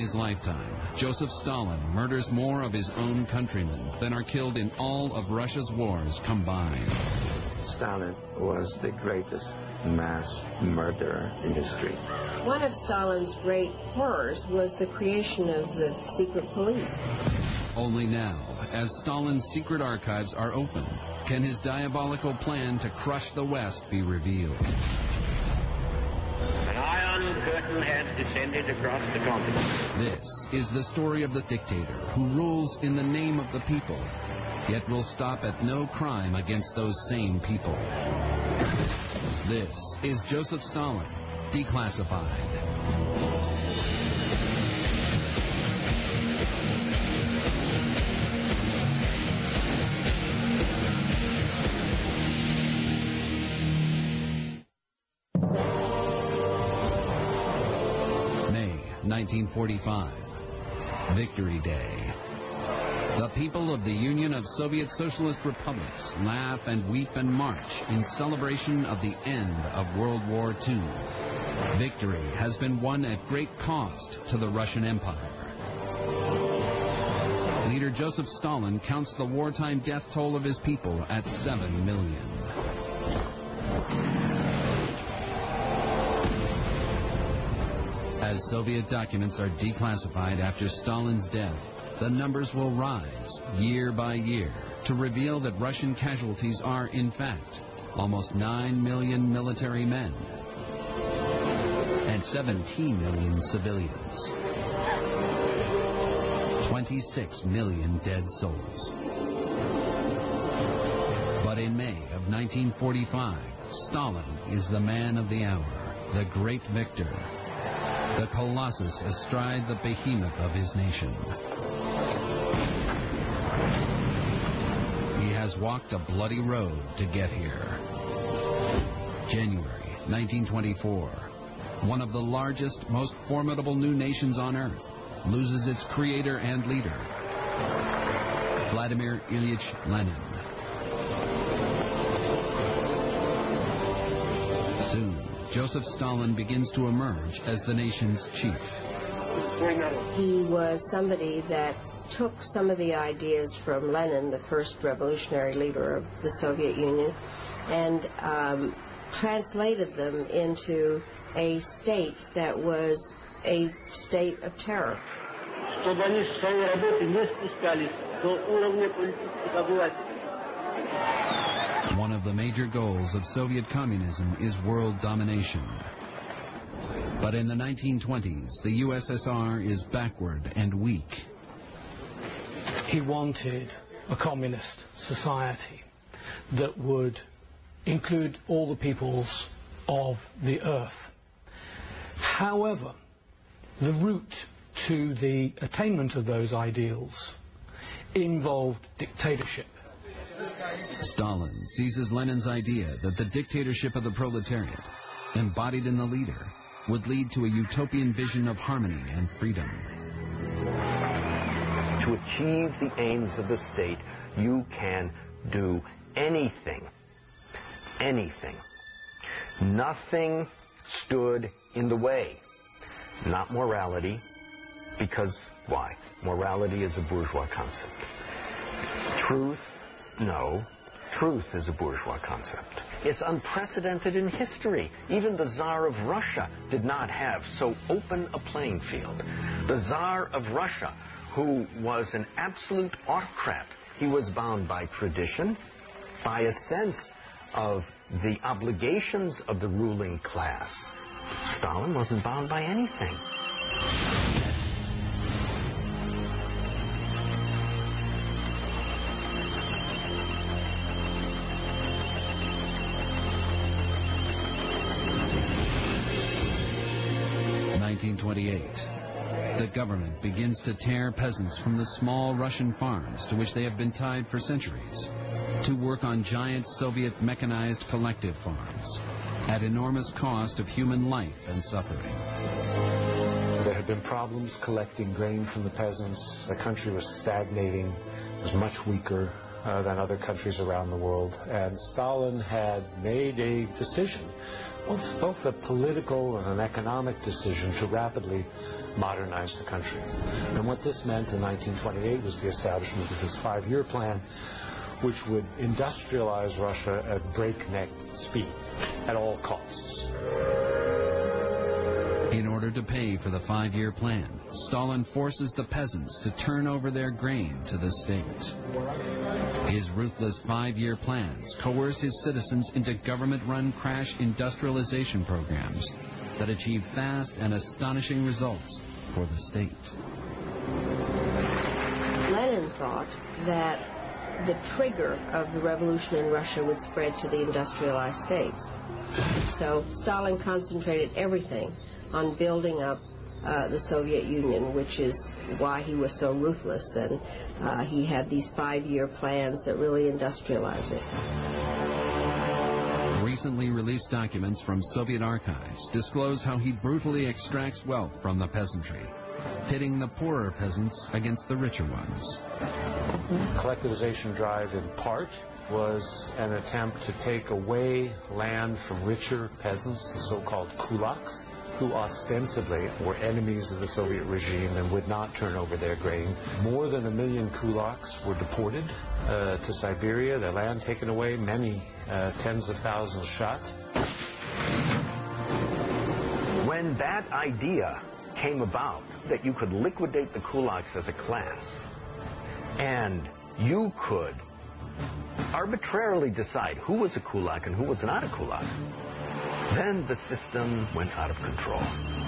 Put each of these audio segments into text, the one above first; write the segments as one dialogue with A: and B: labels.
A: his lifetime, Joseph Stalin murders more of his own countrymen than are killed in all of Russia's wars combined.
B: Stalin was the greatest mass murderer in history.
C: One of Stalin's great horrors was the creation of the secret police.
A: Only now, as Stalin's secret archives are open, can his diabolical plan to crush the West be revealed.
D: An iron curtain has descended across the continent.
A: This is the story of the dictator who rules in the name of the people, yet will stop at no crime against those same people. This is Joseph Stalin, Declassified. May 1945, Victory Day. The people of the Union of Soviet Socialist Republics laugh and weep and march in celebration of the end of World War II. Victory has been won at great cost to the Russian Empire. Leader Joseph Stalin counts the wartime death toll of his people at 7 million. As Soviet documents are declassified after Stalin's death, the numbers will rise year by year to reveal that Russian casualties are, in fact, almost 9 million military men and 17 million civilians. 26 million dead souls. But in May of 1945, Stalin is the man of the hour, the great victor, the colossus astride the behemoth of his nation. He has walked a bloody road to get here. January 1924. One of the largest, most formidable new nations on earth loses its creator and leader, Vladimir Ilyich Lenin. Soon, Joseph Stalin begins to emerge as the nation's chief.
C: He was somebody that took some of the ideas from Lenin, the first revolutionary leader of the Soviet Union, and translated them into a state that was a state of terror.
A: One of the major goals of Soviet communism is world domination. But in the 1920s, the USSR is backward and weak.
E: He wanted a communist society that would include all the peoples of the earth. However, the route to the attainment of those ideals involved dictatorship.
A: Stalin seizes Lenin's idea that the dictatorship of the proletariat, embodied in the leader, would lead to a utopian vision of harmony and freedom.
F: To achieve the aims of the state, you can do anything. Anything. Nothing stood in the way. Not morality, because why? Morality is a bourgeois concept. Truth, no. Truth is a bourgeois concept. It's unprecedented in history. Even the Tsar of Russia did not have so open a playing field. The Tsar of Russia, who was an absolute autocrat, he was bound by tradition, by a sense of the obligations of the ruling class. Stalin wasn't bound by anything.
A: In 1928, the government begins to tear peasants from the small Russian farms to which they have been tied for centuries to work on giant Soviet mechanized collective farms at enormous cost of human life and suffering.
G: There had been problems collecting grain from the peasants. The country was stagnating. It was much weaker than other countries around the world. And Stalin had made a decision Well, it's both a political and an economic decision to rapidly modernize the country. And what this meant in 1928 was the establishment of this 5-year plan, which would industrialize Russia at breakneck speed, at all costs.
A: In order to pay for the 5-year plan, Stalin forces the peasants to turn over their grain to the state. His ruthless 5-year plans coerce his citizens into government-run crash industrialization programs that achieve fast and astonishing results for the state.
C: Lenin thought that the trigger of the revolution in Russia would spread to the industrialized states. So Stalin concentrated everything on building up the Soviet Union, which is why he was so ruthless, and he had these 5-year plans that really industrialized it.
A: Recently released documents from Soviet archives disclose how he brutally extracts wealth from the peasantry, pitting the poorer peasants against the richer ones.
G: The collectivization drive, in part, was an attempt to take away land from richer peasants, the so-called kulaks, who ostensibly were enemies of the Soviet regime and would not turn over their grain. More than 1 million kulaks were deported to Siberia, their land taken away, many tens of thousands shot.
F: When that idea came about, that you could liquidate the kulaks as a class, and you could arbitrarily decide who was a kulak and who was not a kulak, then the system went out of control.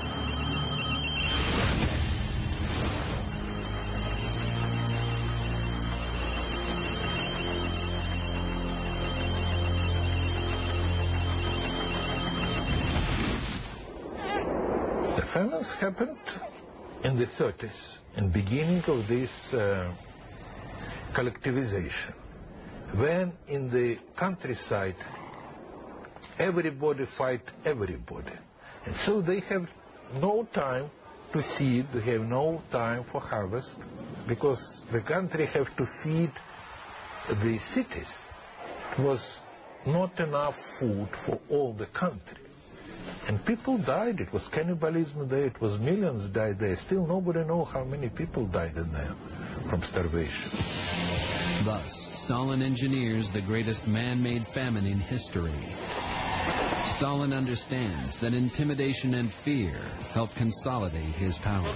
H: The famines happened in the 30s, in beginning of this collectivization, when in the countryside everybody fight everybody. And so they have no time to seed, they have no time for harvest, because the country have to feed the cities. It was not enough food for all the country. And people died. It was cannibalism there. It was millions died there. Still nobody knows how many people died in there from starvation.
A: Thus, Stalin engineers the greatest man-made famine in history. Stalin understands that intimidation and fear help consolidate his power.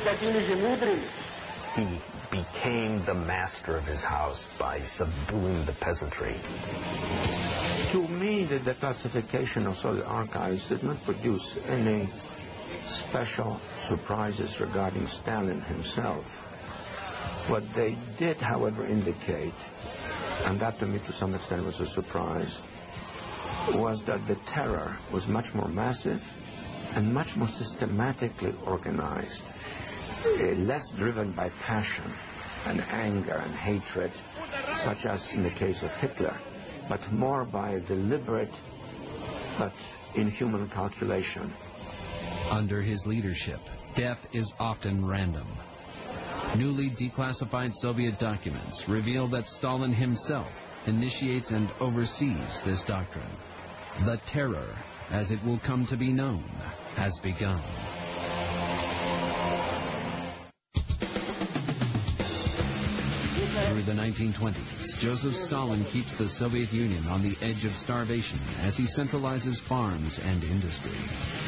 F: He became the master of his house by subduing the peasantry.
B: To me, the declassification of Soviet archives did not produce any special surprises regarding Stalin himself. What they did, however, indicate, and that to me to some extent was a surprise, was that the terror was much more massive and much more systematically organized, less driven by passion and anger and hatred, such as in the case of Hitler, but more by a deliberate but inhuman calculation.
A: Under his leadership, death is often random. Newly declassified Soviet documents reveal that Stalin himself initiates and oversees this doctrine. The terror, as it will come to be known, has begun. Through the 1920s, Joseph Stalin keeps the Soviet Union on the edge of starvation as he centralizes farms and industry.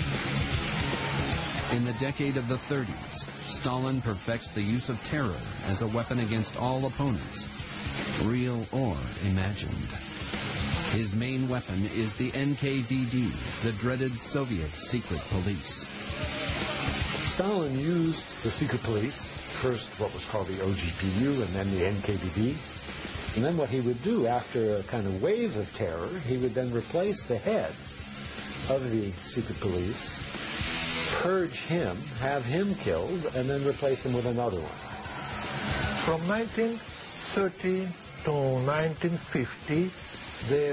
A: In the decade of the 30s, Stalin perfects the use of terror as a weapon against all opponents, real or imagined. His main weapon is the NKVD, the dreaded Soviet secret police.
G: Stalin used the secret police, first what was called the OGPU and then the NKVD. And then what he would do after a kind of wave of terror, he would then replace the head of the secret police, purge him, have him killed, and then replace him with another one.
H: From 1930 to 1950, there